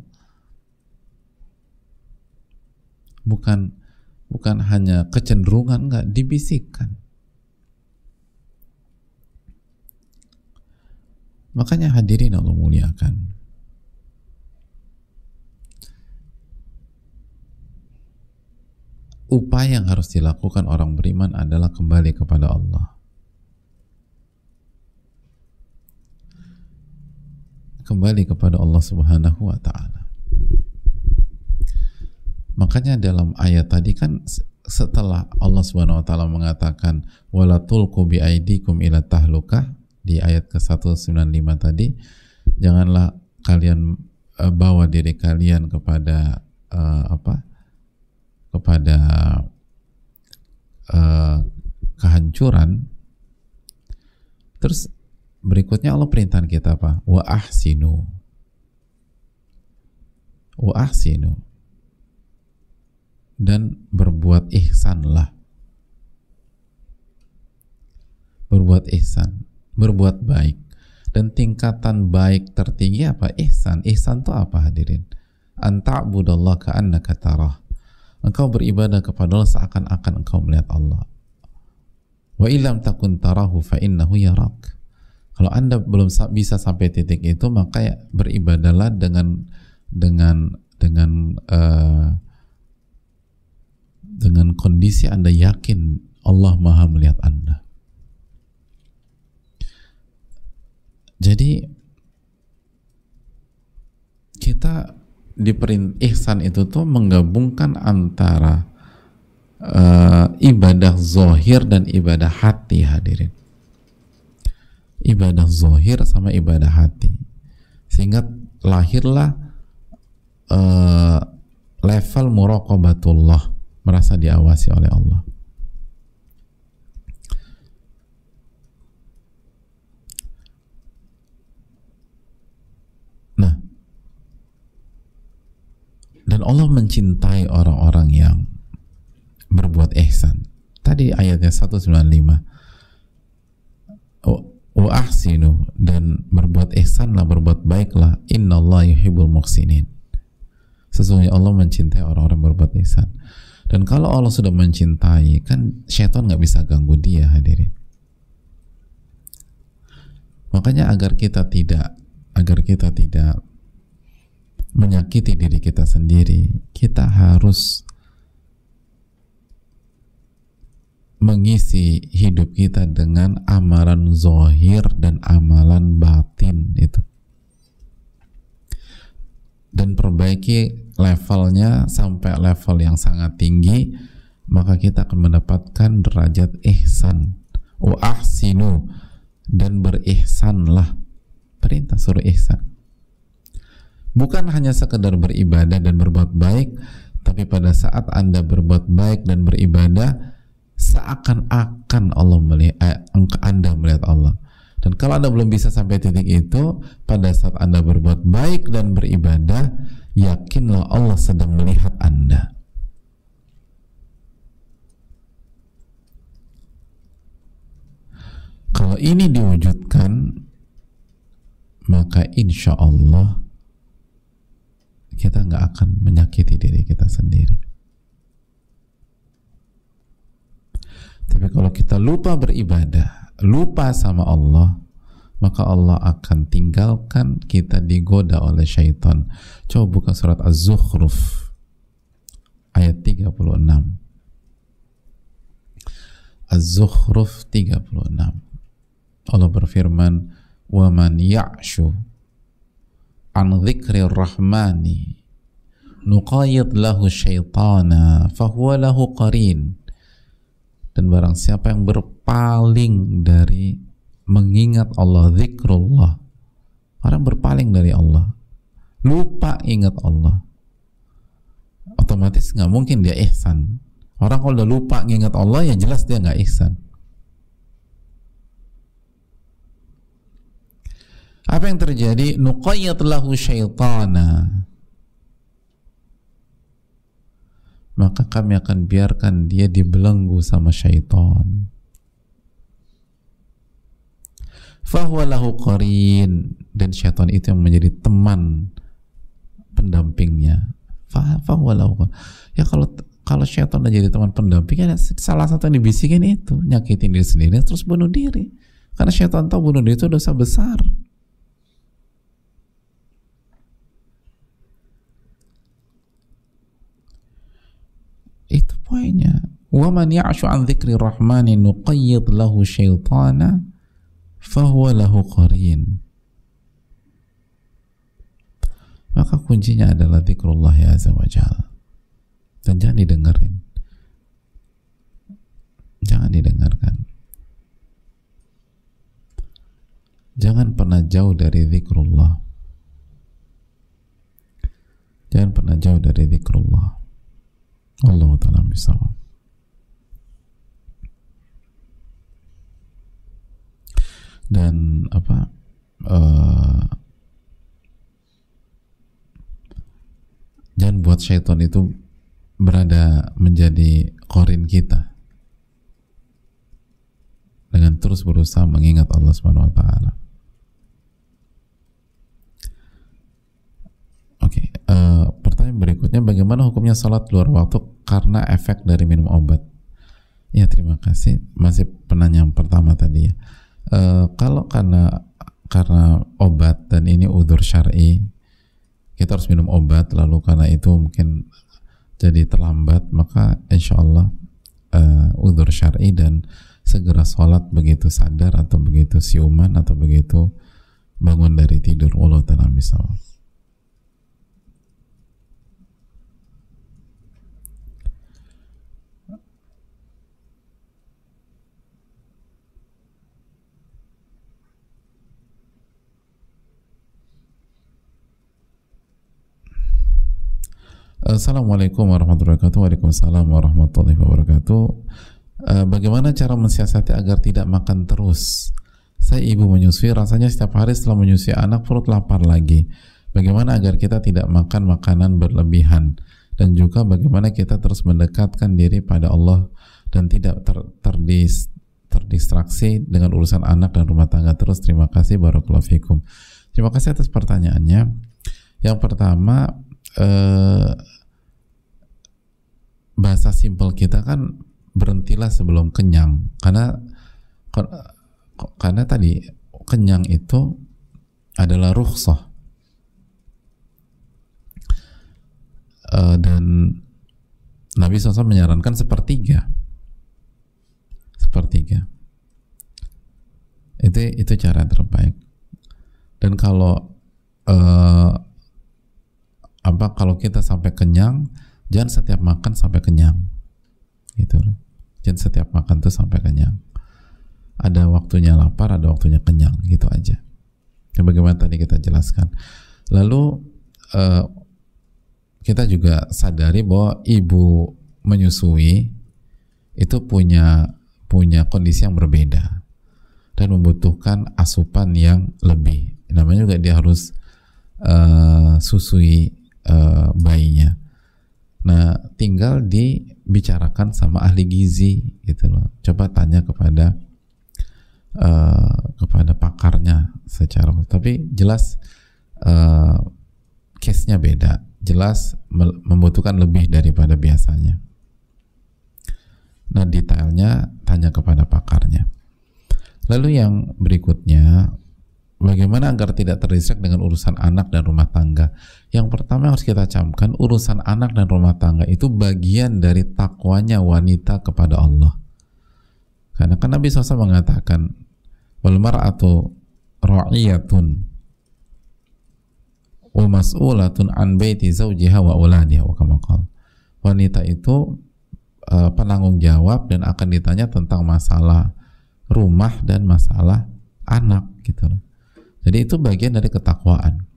Bukan bukan hanya kecenderungan, enggak, dibisikkan. Makanya hadirin Allah muliakan, upaya yang harus dilakukan orang beriman adalah kembali kepada Allah. Kembali kepada Allah Subhanahu wa ta'ala. Makanya dalam ayat tadi kan, setelah Allah Subhanahu wa ta'ala mengatakan wala tulqu bi aidikum ila tahlukah, di ayat ke seratus sembilan puluh lima tadi, janganlah kalian uh, bawa diri kalian kepada uh, apa? kepada uh, kehancuran. Terus berikutnya Allah perintahkan kita apa? Wa ahsinu. Wa ahsinu. Dan berbuat ihsanlah. Berbuat ihsan, berbuat baik. Dan tingkatan baik tertinggi apa? Ihsan. Ihsan itu apa hadirin? An ta'budallaha ka'annaka tarah. Engkau beribadah kepada Allah seakan-akan engkau melihat Allah. Wa illam takun tarahu fa innahu yarak. Kalau Anda belum bisa sampai titik itu, maka ya beribadahlah dengan dengan dengan uh, dengan kondisi Anda yakin Allah Maha melihat Anda. Jadi kita diperintah ihsan itu tuh menggabungkan antara uh, ibadah zahir dan ibadah hati hadirin. Ibadah zahir sama ibadah hati, sehingga lahirlah uh, level muraqabatullah, merasa diawasi oleh Allah. Nah, dan Allah mencintai orang-orang yang berbuat ihsan. Tadi ayatnya seratus sembilan puluh lima, wa ahsinu, dan berbuat ihsanlah, berbuat baiklah, innallaha yuhibbul muhsinin. Sesungguhnya Allah mencintai orang-orang berbuat ihsan. Dan kalau Allah sudah mencintai, kan syaitan nggak bisa ganggu dia hadirin. Makanya agar kita tidak agar kita tidak menyakiti diri kita sendiri, kita harus mengisi hidup kita dengan amalan zahir dan amalan batin itu, dan perbaiki levelnya sampai level yang sangat tinggi, maka kita akan mendapatkan derajat ihsan. Wa ahsinu, dan berihsanlah, perintah suruh ihsan. Bukan hanya sekedar beribadah dan berbuat baik, tapi pada saat Anda berbuat baik dan beribadah, seakan-akan Allah melihat, eh, Anda melihat Allah. Dan kalau Anda belum bisa sampai titik itu, pada saat Anda berbuat baik dan beribadah, yakinlah Allah sedang melihat Anda. Kalau ini diwujudkan, maka insya Allah kita nggak akan menyakiti diri kita sendiri. Tapi kalau kita lupa beribadah, lupa sama Allah, maka Allah akan tinggalkan kita digoda oleh syaitan. Coba buka surat Az-Zukhruf ayat tiga puluh enam. Az-Zukhruf tiga puluh enam. Allah berfirman, "Wa man ya'shu an dzikrir rahmani nuqayyid lahu syaitana fahuwa lahu qarin." Dan barang siapa yang berpaling dari mengingat Allah, zikrullah, orang berpaling dari Allah, lupa ingat Allah, otomatis nggak mungkin dia ihsan. Orang kalau udah lupa ngingat Allah, ya jelas dia nggak ihsan. Apa yang terjadi? Nuqayyid lahu syaitana, maka kami akan biarkan dia dibelenggu sama syaitan. fahuwa lahu qarin, dan syaitan itu yang menjadi teman pendampingnya. Fahuwa lahu qarin. Ya kalau kalau syaitan jadi teman pendampingnya, salah satu yang dibisikin itu nyakitin diri sendiri terus bunuh diri, karena syaitan tahu bunuh diri itu dosa besar. Itu poinnya. Wa man ya'shu an dzikri rahmani nuqayyid lahu syaitana fahuwa lahu qarin. Maka kuncinya adalah zikrullah azza wa jalla. Dan jangan didengerin. Jangan didengarkan. Jangan pernah jauh dari zikrullah. Jangan pernah jauh dari zikrullah. Allah ta'ala bisawab. Dan apa uh, jangan buat syaitan itu berada menjadi korin kita dengan terus berusaha mengingat Allah Subhanahu wa taala. Oke, okay. uh, pertanyaan berikutnya, bagaimana hukumnya salat luar waktu karena efek dari minum obat? Ya, terima kasih. Masih penanya yang pertama tadi ya. Uh, kalau karena karena obat dan ini udzur syar'i, kita harus minum obat, lalu karena itu mungkin jadi terlambat, maka insya Allah uh, udzur syar'i dan segera sholat begitu sadar atau begitu siuman atau begitu bangun dari tidur. Wallahu ta'ala bishawab. Assalamualaikum warahmatullahi wabarakatuh. Waalaikumsalam warahmatullahi wabarakatuh. Uh, bagaimana cara mensiasati agar tidak makan terus? Saya ibu menyusui, rasanya setiap hari setelah menyusui anak perut lapar lagi. Bagaimana agar kita tidak makan makanan berlebihan? Dan juga bagaimana kita terus mendekatkan diri pada Allah dan tidak ter, terdis, terdistraksi dengan urusan anak dan rumah tangga terus? Terima kasih, barakallahu fikum. Terima kasih atas pertanyaannya. Yang pertama, uh, bahasa simpel kita kan berhentilah sebelum kenyang, karena karena tadi kenyang itu adalah rukhsah, uh, dan Nabi shallallahu alaihi wasallam menyarankan sepertiga sepertiga itu itu cara terbaik. Dan kalau uh, apa kalau kita sampai kenyang, jangan setiap makan sampai kenyang, gitu loh. Jangan setiap makan tuh sampai kenyang. Ada waktunya lapar, ada waktunya kenyang, gitu aja. Dan bagaimana tadi kita jelaskan. Lalu uh, kita juga sadari bahwa ibu menyusui itu punya punya kondisi yang berbeda dan membutuhkan asupan yang lebih. Namanya juga dia harus uh, susui uh, bayinya. Nah, tinggal dibicarakan sama ahli gizi, gitu loh. Coba tanya kepada uh, kepada pakarnya secara, tapi jelas uh, case-nya beda, jelas membutuhkan lebih daripada biasanya. Nah, detailnya tanya kepada pakarnya. Lalu yang berikutnya, bagaimana agar tidak terdistract dengan urusan anak dan rumah tangga? Yang pertama harus kita camkan, urusan anak dan rumah tangga itu bagian dari takwanya wanita kepada Allah. Karena kan Nabi shallallahu alaihi wasallam mengatakan, wal mar'atu ra'iyatun wa mas'ulatun an baiti zawjiha wa uladiha, wa kama qala. Wanita itu uh, penanggung jawab dan akan ditanya tentang masalah rumah dan masalah anak, gitu loh. Jadi itu bagian dari ketakwaan.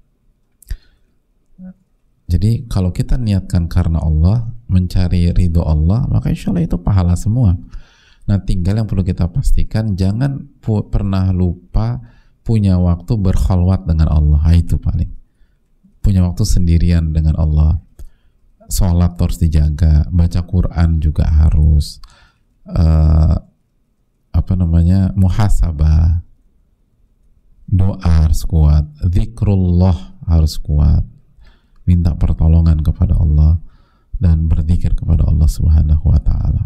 Jadi kalau kita niatkan karena Allah, mencari ridho Allah, maka insya Allah itu pahala semua. Nah, tinggal yang perlu kita pastikan, jangan pu- pernah lupa punya waktu berkhalwat dengan Allah. Nah, itu paling. Punya waktu sendirian dengan Allah. Sholat harus dijaga, baca Quran juga harus. Uh, apa namanya, muhasabah. doa harus kuat, zikrullah harus kuat, minta pertolongan kepada Allah dan berzikir kepada Allah Subhanahu wa taala.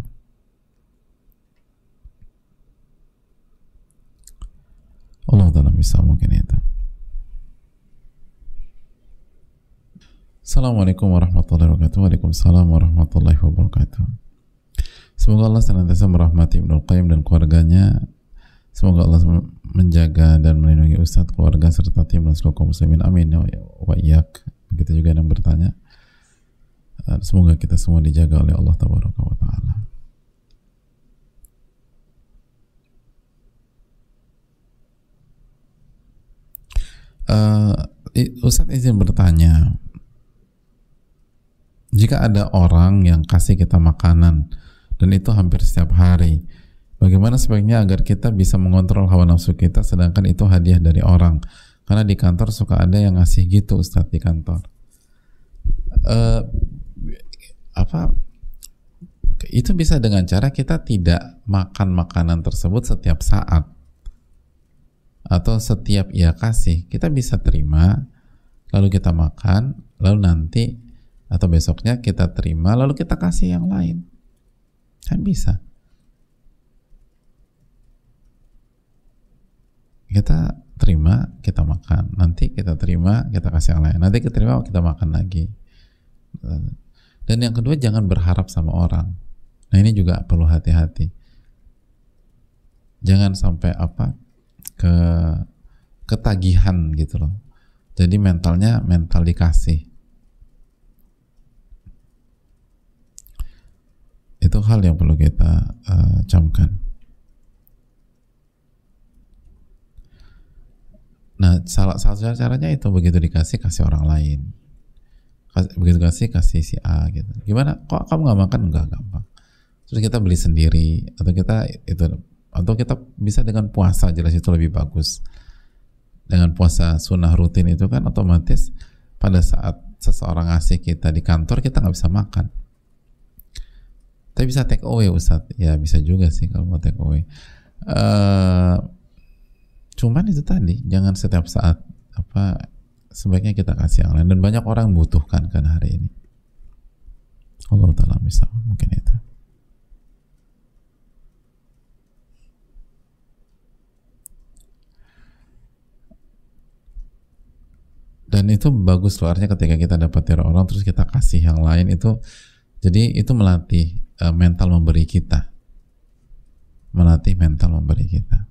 Allah taala bisa mungkin itu. Assalamualaikum warahmatullahi wabarakatuh. Waalaikumsalam warahmatullahi wabarakatuh. Semoga Allah senantiasa merahmati Ibnul Qayyim dan keluarganya. Semoga Allah menjaga dan melindungi Ustadz, keluarga, serta tim dan seluruh kaum muslimin. Amin wa iyyak. Begitu juga yang bertanya. Semoga kita semua dijaga oleh Allah Tabaraka wa Ta'ala. Uh, Ustadz izin bertanya, jika ada orang yang kasih kita makanan dan itu hampir setiap hari, bagaimana sebaiknya agar kita bisa mengontrol hawa nafsu kita sedangkan itu hadiah dari orang? Karena di kantor suka ada yang ngasih gitu Ustadz di kantor. Uh, apa itu bisa dengan cara kita tidak makan makanan tersebut setiap saat atau setiap ia kasih, kita bisa terima lalu kita makan, lalu nanti atau besoknya kita terima lalu kita kasih yang lain, kan bisa. Kita terima, kita makan, nanti kita terima, kita kasih yang lain, nanti kita terima, kita makan lagi. Dan yang kedua, jangan berharap sama orang. Nah ini juga perlu hati-hati. Jangan sampai apa ke ketagihan gitu loh. Jadi mentalnya mental dikasih. Itu hal yang perlu kita uh, camkan. Nah, salah satu caranya itu, begitu dikasih, kasih orang lain. Begitu kasih, kasih si A gitu. Gimana? Kok kamu nggak makan? Enggak, gampang. Terus kita beli sendiri, atau kita itu, atau kita bisa dengan puasa, jelas itu lebih bagus. Dengan puasa sunnah rutin itu kan otomatis pada saat seseorang ngasih kita di kantor, kita nggak bisa makan. Tapi bisa take away Ustadz, ya bisa juga sih kalau mau take away. Uh, cuman itu tadi, jangan setiap saat apa, sebaiknya kita kasih yang lain, dan banyak orang membutuhkan kan hari ini. Allah Ta'ala bisa mungkin itu. Dan itu bagus loh, artinya ketika kita dapat dari orang terus kita kasih yang lain, itu jadi itu melatih uh, mental memberi kita, melatih mental memberi kita.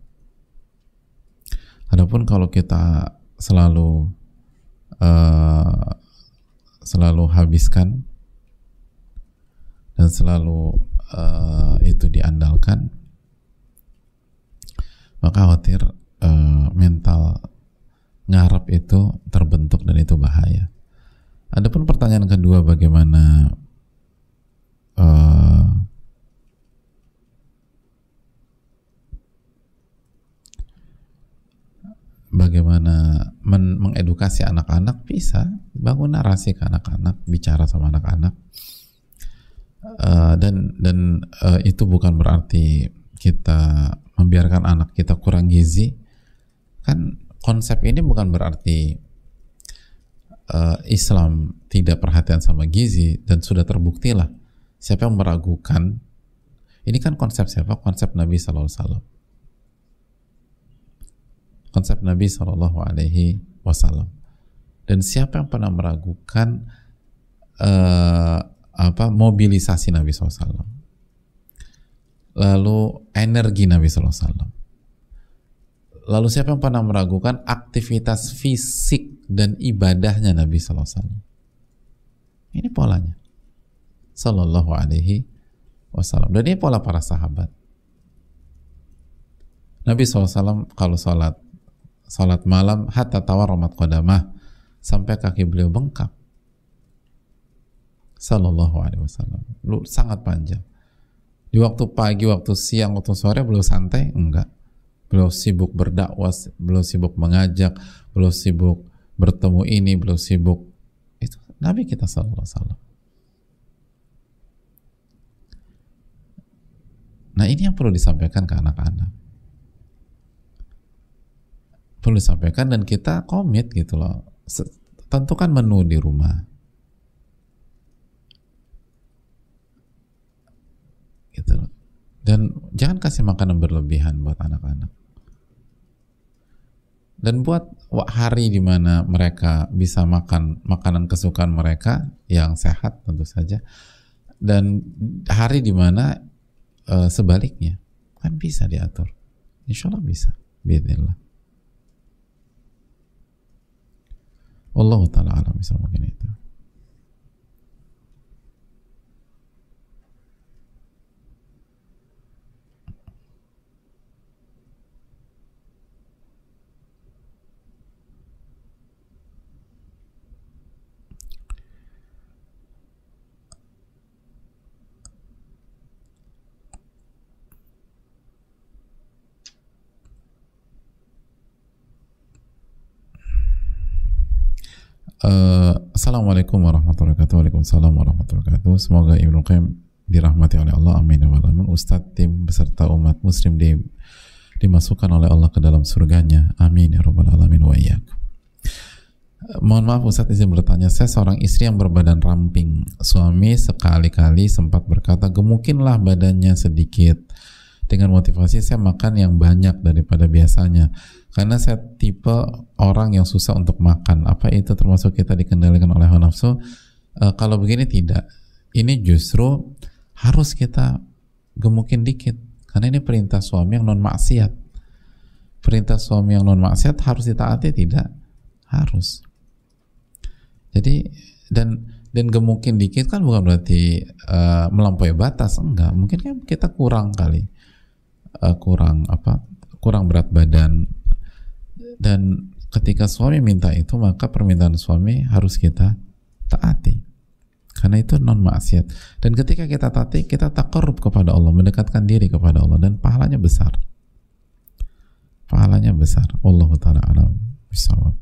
Adapun kalau kita selalu uh, selalu habiskan dan selalu uh, itu diandalkan, maka khawatir uh, mental ngarep itu terbentuk dan itu bahaya. Adapun pertanyaan kedua, bagaimana uh, bagaimana men mengedukasi anak-anak, bisa bangun narasi ke anak-anak, bicara sama anak-anak, uh, dan dan uh, itu bukan berarti kita membiarkan anak kita kurang gizi. Kan konsep ini bukan berarti uh, Islam tidak perhatian sama gizi, dan sudah terbukti lah. Siapa yang meragukan, ini kan konsep siapa? Konsep Nabi Sallallahu Alaihi Wasallam. Konsep Nabi Sallallahu Alaihi Wasallam. Dan siapa yang pernah meragukan uh, apa mobilisasi Nabi Sallallahu Alaihi Wasallam, lalu energi Nabi Sallallahu Alaihi Wasallam. Lalu siapa yang pernah meragukan aktivitas fisik dan ibadahnya Nabi Sallallahu Alaihi Wasallam? Ini polanya Sallallahu Alaihi Wasallam, dan ini pola para sahabat. Nabi Sallallahu Alaihi Wasallam kalau sholat sholat malam hatta tawarramat qadamah, sampai kaki beliau bengkak. Sallallahu Alaihi Wasallam, sangat panjang. Di waktu pagi, waktu siang, waktu sore beliau santai? Enggak. Beliau sibuk berdakwah, beliau sibuk mengajak, beliau sibuk bertemu ini, beliau sibuk. Itu Nabi kita Sallallahu Alaihi Wasallam. Nah ini yang perlu disampaikan ke anak-anak. perlu disampaikan dan kita komit gitu loh. Tentukan menu di rumah gitu loh. Dan jangan kasih makanan berlebihan buat anak-anak. Dan buat hari di mana mereka bisa makan makanan kesukaan mereka yang sehat tentu saja. Dan hari di mana e, sebaliknya kan bisa diatur. Insya Allah bisa. Bismillah. Allah Ta'ala alam bisa mungkin itu. Uh, Assalamualaikum warahmatullahi wabarakatuh. Waalaikumsalam warahmatullahi wabarakatuh. Semoga Ibnu Qayyim dirahmati oleh Allah. Amin ya rabbal alamin. Ustadz, tim beserta umat muslim di, dimasukkan oleh Allah ke dalam surganya. Amin ya rabbal alamin wa iyyakum. Uh, mohon maaf Ustadz, izin bertanya. Saya seorang istri yang berbadan ramping. Suami sekali-kali sempat berkata, gemukinlah badannya sedikit. Dengan motivasi saya makan yang banyak daripada biasanya. Karena saya tipe orang yang susah untuk makan. Apa itu termasuk kita dikendalikan oleh hawa nafsu? E, kalau begini tidak. Ini justru harus kita gemukin dikit. Karena ini perintah suami yang non maksiat. Perintah suami yang non maksiat harus ditaati tidak? Harus. Jadi dan dan gemukin dikit kan bukan berarti uh, melampaui batas, enggak. Mungkin kan kita kurang kali, uh, kurang apa? Kurang berat badan. Dan ketika suami minta itu, maka permintaan suami harus kita taati. Karena itu non maksiat. Dan ketika kita taati, kita taqarrub kepada Allah, mendekatkan diri kepada Allah, dan pahalanya besar. Pahalanya besar. Wallahu ta'ala alam bisawab.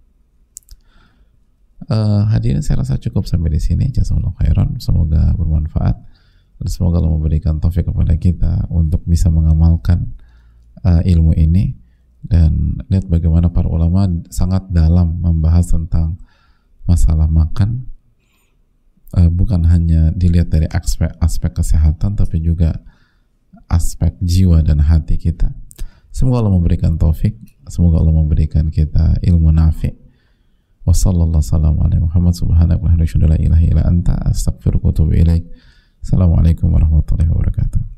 Uh, hadirin, saya rasa cukup sampai di sini. Jazakallahu khairan. Semoga bermanfaat dan semoga Allah memberikan taufik kepada kita untuk bisa mengamalkan uh, ilmu ini. Dan lihat bagaimana para ulama sangat dalam membahas tentang masalah makan, uh, bukan hanya dilihat dari aspek aspek kesehatan, tapi juga aspek jiwa dan hati kita. Semoga Allah memberikan taufik, semoga Allah memberikan kita ilmu nafi'. Wassallallahu sallam ala Muhammad subhanahu wa ta'ala la ilaha illa anta astaghfiruka wa atubu ilaik. Assalamualaikum warahmatullahi wabarakatuh.